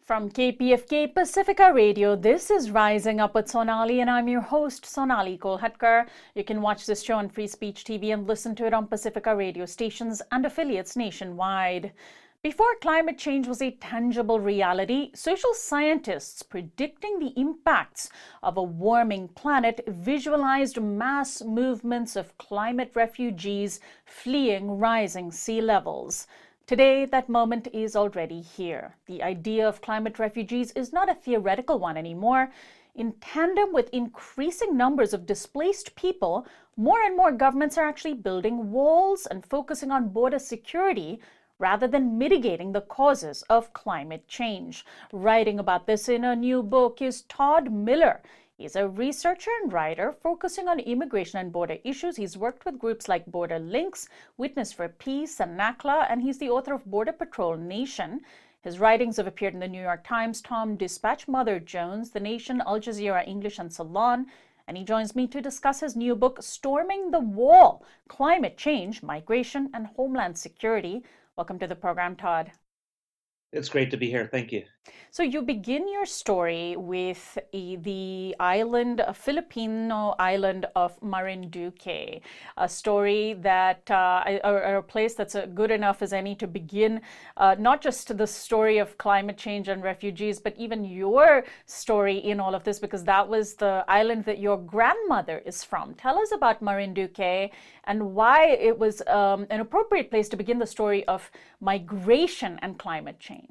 From KPFK Pacifica Radio, this is Rising Up with Sonali, and I'm your host, Sonali Kolhatkar. You can watch this show on Free Speech TV and listen to it on Pacifica radio stations and affiliates nationwide. Before climate change was a tangible reality, social scientists predicting the impacts of a warming planet visualized mass movements of climate refugees fleeing rising sea levels. Today, that moment is already here. The idea of climate refugees is not a theoretical one anymore. In tandem with increasing numbers of displaced people, more and more governments are actually building walls and focusing on border security rather than mitigating the causes of climate change. Writing about this in a new book is Todd Miller. He's a researcher and writer focusing on immigration and border issues. He's worked with groups like Border Links, Witness for Peace, and NACLA, and he's the author of Border Patrol Nation. His writings have appeared in the New York Times, Tom Dispatch, Mother Jones, The Nation, Al Jazeera English, and Salon. And he joins me to discuss his new book, Storming the Wall: Climate Change, Migration, and Homeland Security. Welcome to the program, Todd. It's great to be here. Thank you. So you begin your story with the island, a Filipino island of Marinduque, a story that, or a place that's good enough as any to begin, not just the story of climate change and refugees, but even your story in all of this, because that was the island that your grandmother is from. Tell us about Marinduque and why it was an appropriate place to begin the story of migration and climate change.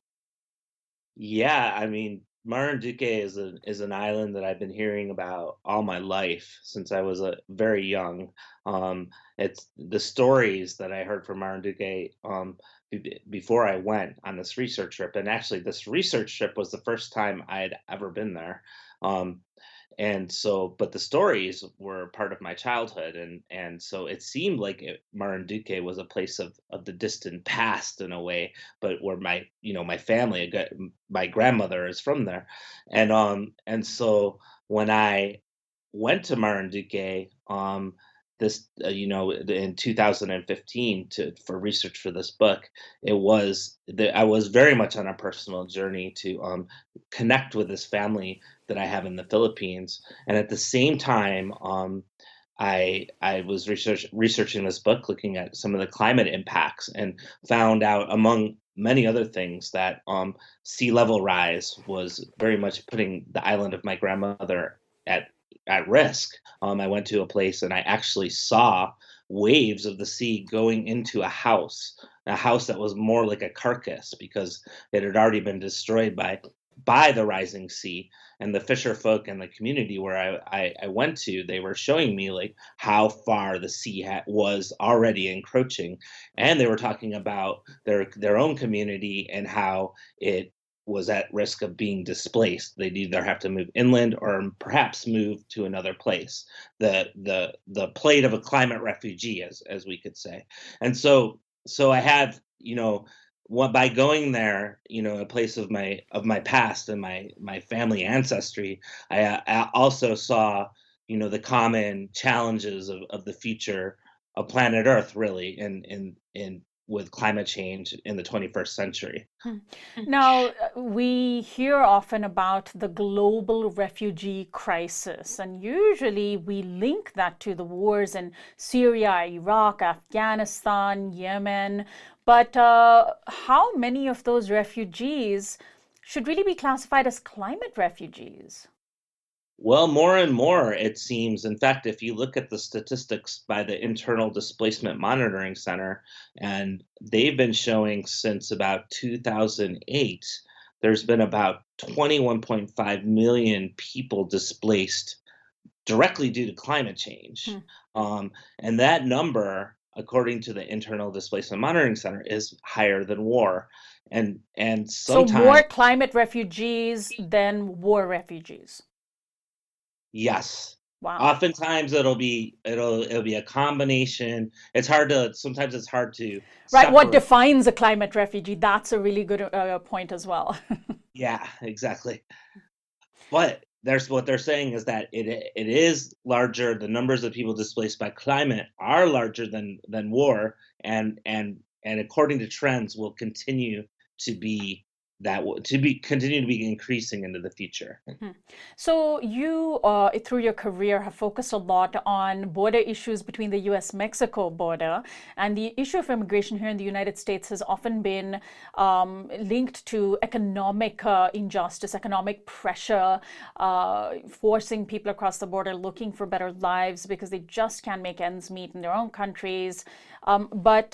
Yeah, I mean, Marinduque is an island that I've been hearing about all my life since I was very young. It's the stories that I heard from Marinduque before I went on this research trip, and actually, this research trip was the first time I had ever been there. Um, and so, but the stories were part of my childhood, and so it seemed like Marinduque was a place of the distant past in a way, but where my family, my grandmother is from there, and so when I went to Marinduque, in 2015 for research for this book, I was very much on a personal journey to connect with this family that I have in the Philippines, and at the same time, I was researching this book, looking at some of the climate impacts, and found out, among many other things, that sea level rise was very much putting the island of my grandmother at risk. I went to a place and I actually saw waves of the sea going into a house that was more like a carcass because it had already been destroyed by the rising sea. And the fisher folk and the community where I went to, they were showing me like how far the sea was already encroaching, and they were talking about their own community and how it was at risk of being displaced. They'd either have to move inland or perhaps move to another place. The plight of a climate refugee, as we could say. And so I had, by going there, a place of my past and my family ancestry, I also saw, the common challenges of the future of planet Earth, really, in with climate change in the 21st century. Hmm. Now, we hear often about the global refugee crisis, and usually we link that to the wars in Syria, Iraq, Afghanistan, Yemen. But how many of those refugees should really be classified as climate refugees? Well, more and more, it seems. In fact, if you look at the statistics by the Internal Displacement Monitoring Center, and they've been showing since about 2008, there's been about 21.5 million people displaced directly due to climate change. Hmm. And that number, according to the Internal Displacement Monitoring Center, is higher than war. And So more sometimes, climate refugees than war refugees. yes. Wow. Oftentimes it'll be a combination. Sometimes it's hard to Right. What separate. defines a climate refugee? That's a really good point as well. Yeah, exactly. But there's what they're saying is that it is larger. The numbers of people displaced by climate are larger than war, and according to trends will continue to be to be continue to be increasing into the future. So you, through your career, have focused a lot on border issues between the U.S.-Mexico border, and the issue of immigration here in the United States has often been linked to economic injustice, economic pressure, forcing people across the border looking for better lives because they just can't make ends meet in their own countries. But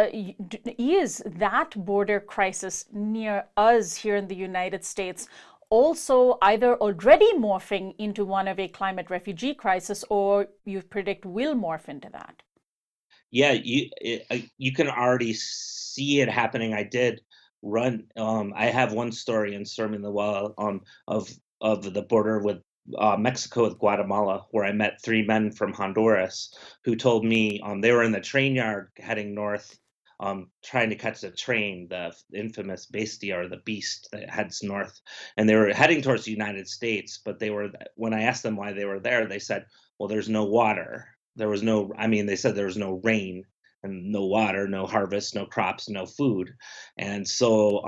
is that border crisis near us here in the United States also either already morphing into one of a climate refugee crisis, or you predict will morph into that? Yeah, you can already see it happening. I did run. I have one story in Storming the Wall of the border with Mexico with Guatemala, where I met three men from Honduras who told me they were in the train yard heading north, trying to catch the train, the infamous Bestia or the Beast that heads north, and they were heading towards the United States. But when I asked them why they were there, they said, "Well, there's no water." There was no, I mean, they said there was no rain and no water, no harvest, no crops, no food. And so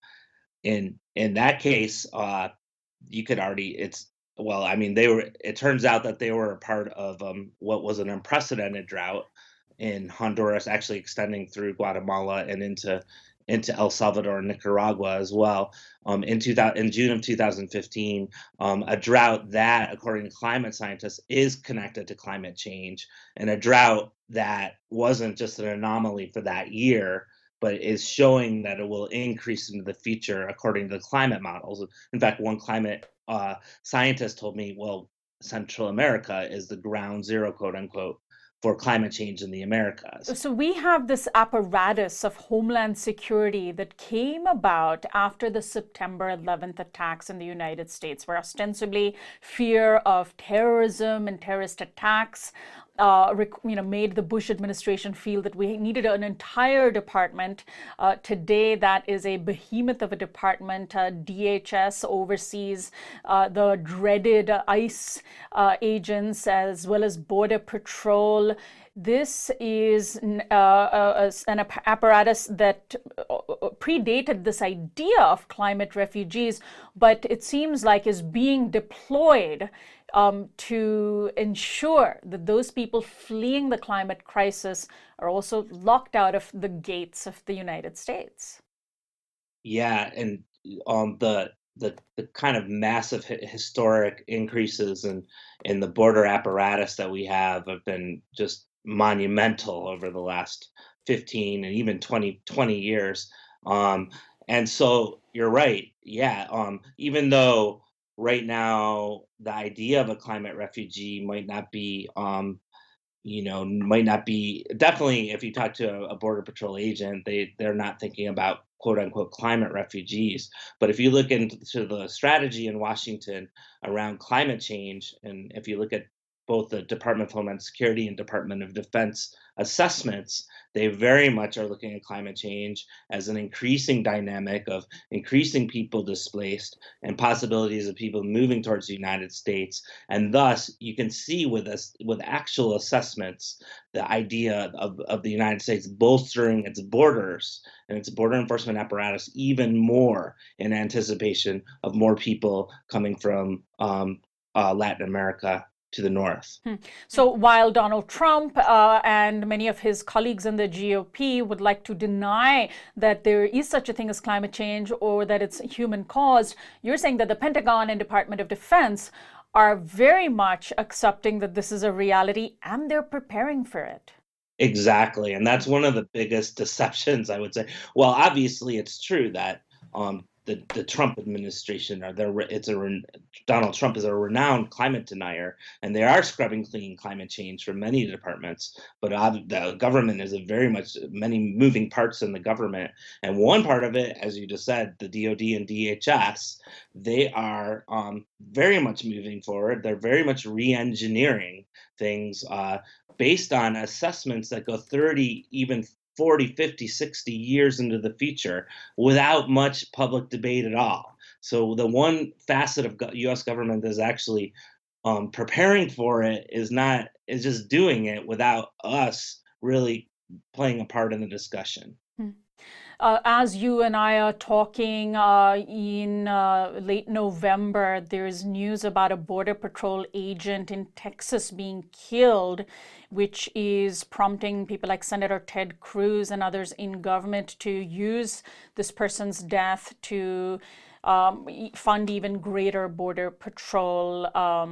in that case, you could already it's well, I mean, it turns out that they were a part of what was an unprecedented drought in Honduras, actually extending through Guatemala and into El Salvador and Nicaragua as well. In June of 2015, a drought that, according to climate scientists, is connected to climate change, and a drought that wasn't just an anomaly for that year, but is showing that it will increase into the future according to the climate models. In fact, one climate scientist told me, well, Central America is the ground zero, quote unquote, for climate change in the Americas. So we have this apparatus of homeland security that came about after the September 11th attacks in the United States, where ostensibly fear of terrorism and terrorist attacks made the Bush administration feel that we needed an entire department. Today, that is a behemoth of a department. DHS oversees the dreaded ICE agents as well as Border Patrol. This is an apparatus that predated this idea of climate refugees, but it seems like is being deployed to ensure that those people fleeing the climate crisis are also locked out of the gates of the United States. Yeah, and the kind of massive historic increases in the border apparatus that we have been just monumental over the last 15 and even 20 years. And so you're right. Yeah, even though right now the idea of a climate refugee might not be definitely if you talk to a border patrol agent, they're not thinking about quote unquote climate refugees. But if you look into the strategy in Washington around climate change, and if you look at both the Department of Homeland Security and Department of Defense assessments, they very much are looking at climate change as an increasing dynamic of increasing people displaced and possibilities of people moving towards the United States. And thus, you can see with actual assessments, the idea of the United States bolstering its borders and its border enforcement apparatus even more in anticipation of more people coming from Latin America to the north. So while Donald Trump and many of his colleagues in the GOP would like to deny that there is such a thing as climate change or that it's human caused, you're saying that the Pentagon and Department of Defense are very much accepting that this is a reality and they're preparing for it. Exactly, and that's one of the biggest deceptions, I would say. Well, obviously, it's true that the Trump administration, Donald Trump is a renowned climate denier, and they are scrubbing clean climate change from many departments. But the government is very much many moving parts in the government, and one part of it, as you just said, the DoD and DHS, they are very much moving forward. They're very much re-engineering things. Based on assessments that go 30, even 40, 50, 60 years into the future without much public debate at all. So the one facet of U.S. government that is actually preparing for it is just doing it without us really playing a part in the discussion. as you and I are talking in late November, there's news about a Border Patrol agent in Texas being killed, which is prompting people like Senator Ted Cruz and others in government to use this person's death to fund even greater border patrol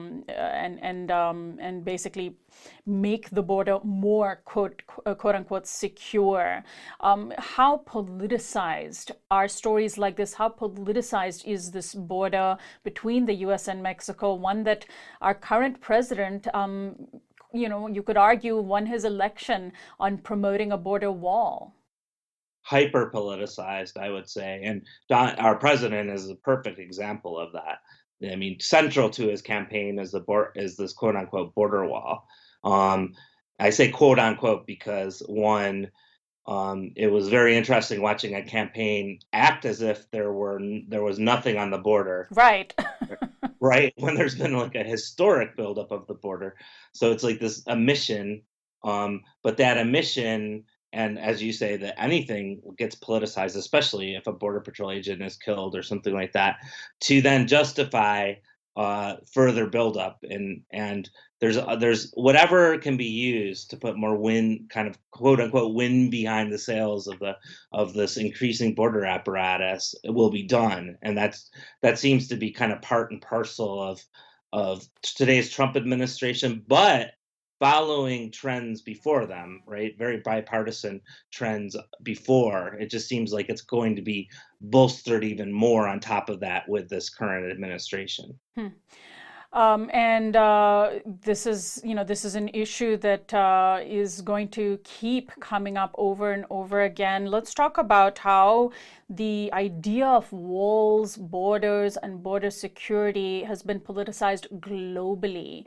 and basically make the border more quote unquote secure. How politicized are stories like this? How politicized is this border between the U.S. and Mexico? One that our current president, you could argue, won his election on promoting a border wall. Hyper politicized, I would say. And our president is a perfect example of that. I mean, central to his campaign is this quote unquote border wall. I say quote unquote because one, it was very interesting watching a campaign act as if there was nothing on the border, Right. right? When there's been like a historic buildup of the border, so it's like this omission, but that omission, and as you say, that anything gets politicized, especially if a border patrol agent is killed or something like that, to then justify further buildup, and there's whatever can be used to put more wind, kind of quote unquote wind behind the sails of this increasing border apparatus, it will be done, and that seems to be kind of part and parcel of today's Trump administration, but following trends before them, right? Very bipartisan trends before. It just seems like it's going to be bolstered even more on top of that with this current administration. And this is, this is an issue that is going to keep coming up over and over again. Let's talk about how the idea of walls, borders, and border security has been politicized globally.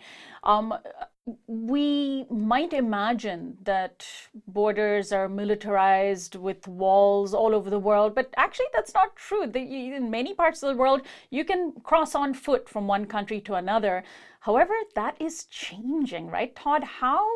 We might imagine that borders are militarized with walls all over the world, but actually that's not true. In many parts of the world, you can cross on foot from one country to another. However, that is changing, right, Todd? How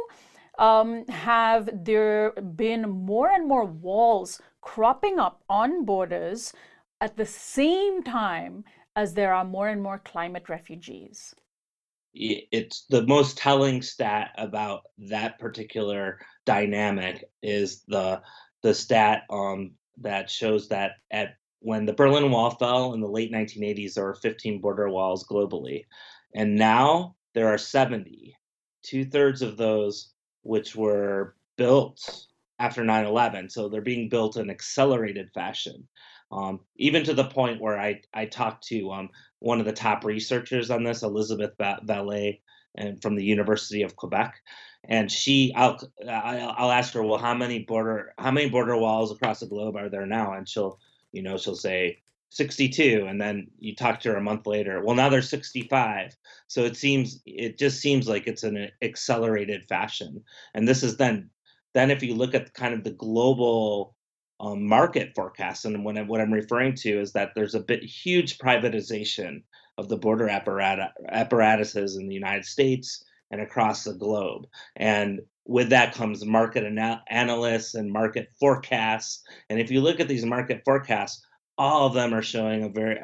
have there been more and more walls cropping up on borders at the same time as there are more and more climate refugees? It's the most telling stat about that particular dynamic is the stat that shows that at when the Berlin Wall fell in the late 1980s, there were 15 border walls globally, and now there are 70. Two-thirds of those which were built after 9/11, so they're being built in accelerated fashion. Even to the point where I talked to one of the top researchers on this, Elizabeth Vallée, and from the University of Quebec, and I'll ask her, well, how many border walls across the globe are there now? And she'll say 62, and then you talk to her a month later, well, now there's 65. So it just seems like it's in an accelerated fashion, and this is then if you look at kind of the global market forecasts, and what I'm referring to is that there's a huge privatization of the border apparatuses in the United States and across the globe, and with that comes market analysts and market forecasts. And if you look at these market forecasts, all of them are showing a very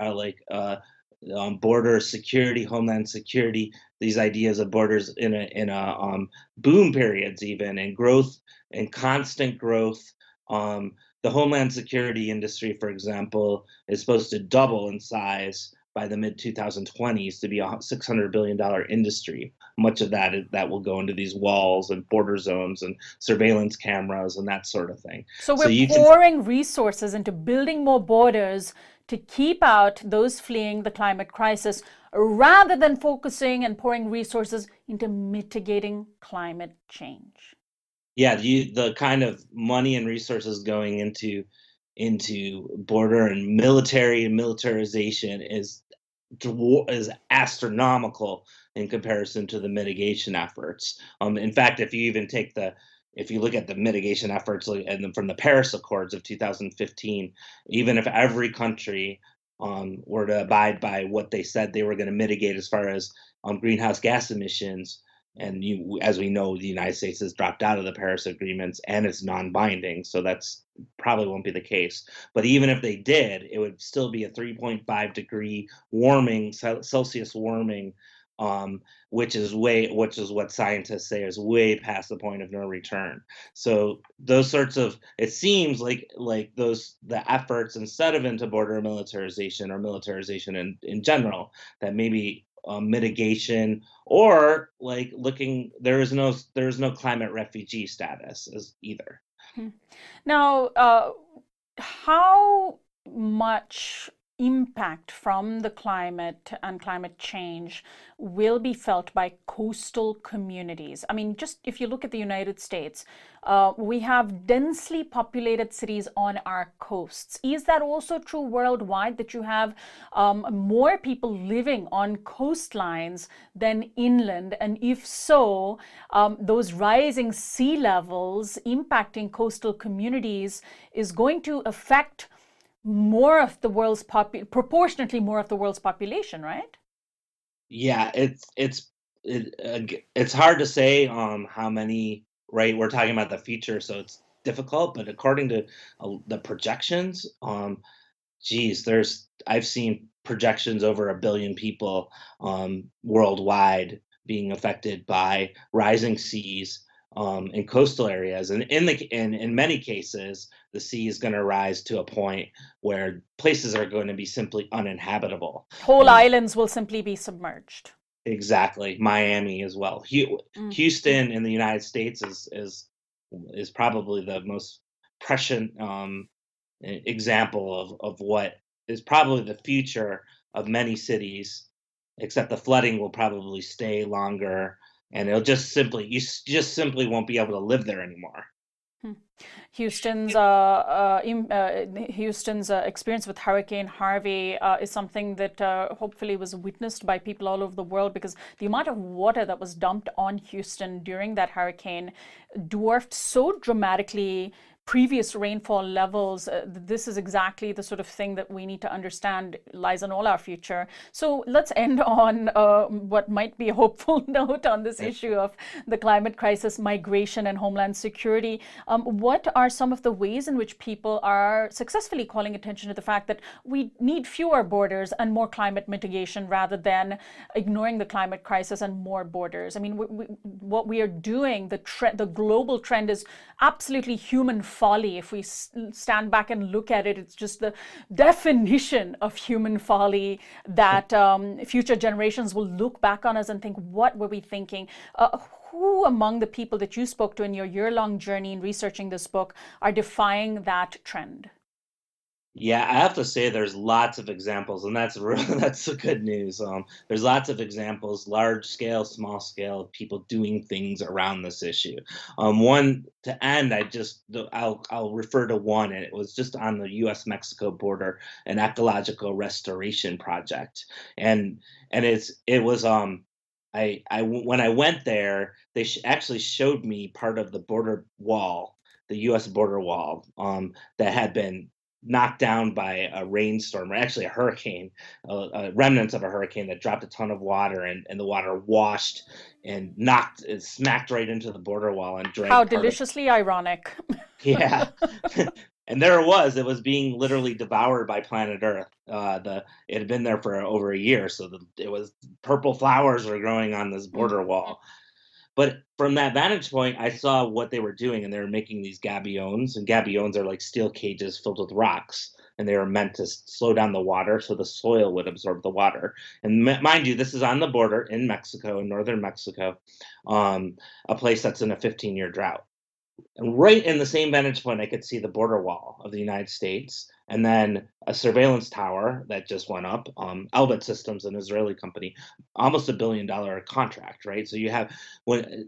border security, homeland security, these ideas of borders in a boom periods, even, and growth and constant growth. The homeland security industry, for example, is supposed to double in size by the mid 2020s to be a $600 billion industry. Much of that will go into these walls and border zones and surveillance cameras and that sort of thing. So we're pouring resources into building more borders to keep out those fleeing the climate crisis, rather than focusing and pouring resources into mitigating climate change. Yeah, the kind of money and resources going into border and militarization is astronomical in comparison to the mitigation efforts. In fact, if you look at the mitigation efforts and from the Paris Accords of 2015, even if every country were to abide by what they said they were going to mitigate as far as greenhouse gas emissions, And as we know, the United States has dropped out of the Paris agreements and it's non-binding, so that's probably won't be the case. But even if they did, it would still be a 3.5 degree warming, Celsius warming, which is what scientists say is way past the point of no return. So those sorts of, it seems like the efforts, instead of into border militarization or militarization in general, that maybe mitigation, or like looking, there is no climate refugee status as either. Hmm. Now, how much impact from the climate and climate change will be felt by coastal communities? I mean, just if you look at the United States, we have densely populated cities on our coasts. Is that also true worldwide, that you have more people living on coastlines than inland? And if so, those rising sea levels impacting coastal communities is going to affect more of the world's proportionately more of the world's population, right? Yeah, it's hard to say how many, right? We're talking about the future, so it's difficult. But according to the projections, geez, I've seen projections over a billion people worldwide being affected by rising seas in coastal areas, and in many cases, the sea is going to rise to a point where places are going to be simply uninhabitable. Whole And islands will simply be submerged. exactly, Miami as well. Mm. Houston in the United States is probably the most prescient example of what is probably the future of many cities, except the flooding will probably stay longer, and it'll just simply just simply won't be able to live there anymore. Hmm. Houston's experience with Hurricane Harvey is something that hopefully was witnessed by people all over the world, because the amount of water that was dumped on Houston during that hurricane dwarfed so dramatically previous rainfall levels. This is exactly the sort of thing that we need to understand lies in all our future. So let's end on what might be a hopeful note on this issue of the climate crisis, migration, and homeland security. What are some of the ways in which people are successfully calling attention to the fact that we need fewer borders and more climate mitigation, rather than ignoring the climate crisis and more borders? I mean, what we are doing, the global trend is absolutely human folly. If we stand back and look at it, it's just the definition of human folly that future generations will look back on us and think, what were we thinking? Who among the people that you spoke to in your year-long journey in researching this book are defying that trend? Yeah, I have to say there's lots of examples, and that's that's the good news. There's lots of examples, large scale, small scale, of people doing things around this issue. One to end, I'll refer to one, and it was just on the U.S. Mexico border, an ecological restoration project, and it was when I went there, they actually showed me part of the border wall, the U.S. border wall, that had been knocked down by a rainstorm, or actually a hurricane, remnants of a hurricane that dropped a ton of water, and the water washed and smacked right into the border wall and How dragged part of, deliciously ironic. yeah. And there it was being literally devoured by planet Earth. It had been there for over a year, so it was, purple flowers were growing on this Mm. border wall. But from that vantage point, I saw what they were doing, and they were making these gabions, and gabions are like steel cages filled with rocks, and they were meant to slow down the water so the soil would absorb the water. And mind you, this is on the border in Mexico, in northern Mexico, a place that's in a 15-year drought. And right in the same vantage point, I could see the border wall of the United States, and then a surveillance tower that just went up. Elbit Systems, an Israeli company, almost $1 billion contract, right? So you have, when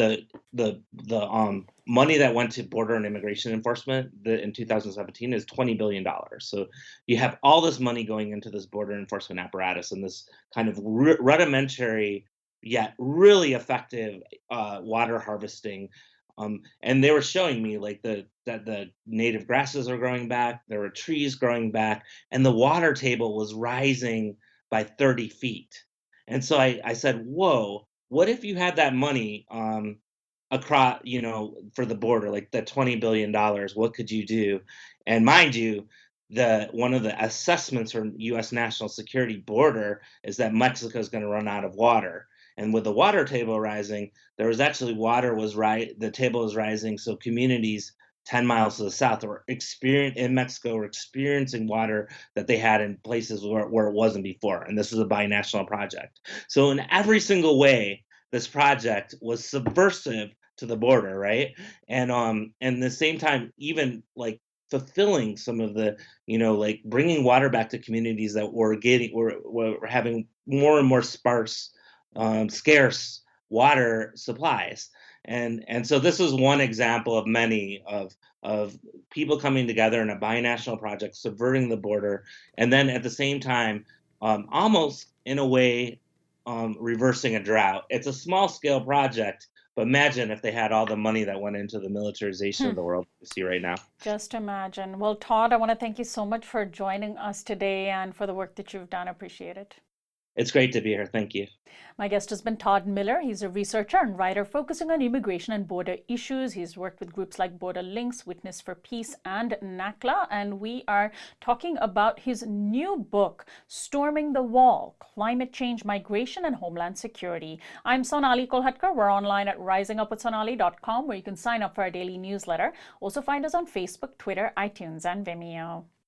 the money that went to border and immigration enforcement in 2017 is $20 billion. So you have all this money going into this border enforcement apparatus, and this kind of rudimentary yet really effective water harvesting. And they were showing me like that the native grasses are growing back, there were trees growing back, and the water table was rising by 30 feet. And so I said, whoa, what if you had that money across, for the border, like the $20 billion? What could you do? And mind you, the one of the assessments from U.S. national security border is that Mexico is going to run out of water. And with the water table rising, there was actually water was right. The table was rising, so communities 10 miles to the south were in Mexico were experiencing water that they had in places where it wasn't before. And this is a binational project. So in every single way, this project was subversive to the border, right? And the same time, even like fulfilling some of the, like bringing water back to communities that were having more and more scarce water supplies. And so this is one example of many of people coming together in a binational project, subverting the border, and then at the same time, almost in a way, reversing a drought. It's a small scale project, but imagine if they had all the money that went into the militarization Hmm. of the world we see right now. Just imagine. Well, Todd, I want to thank you so much for joining us today and for the work that you've done. I appreciate it. It's great to be here. Thank you. My guest has been Todd Miller. He's a researcher and writer focusing on immigration and border issues. He's worked with groups like Border Links, Witness for Peace, and NACLA. And we are talking about his new book, Storming the Wall, Climate Change, Migration, and Homeland Security. I'm Sonali Kolhatkar. We're online at risingupwithsonali.com, where you can sign up for our daily newsletter. Also find us on Facebook, Twitter, iTunes, and Vimeo.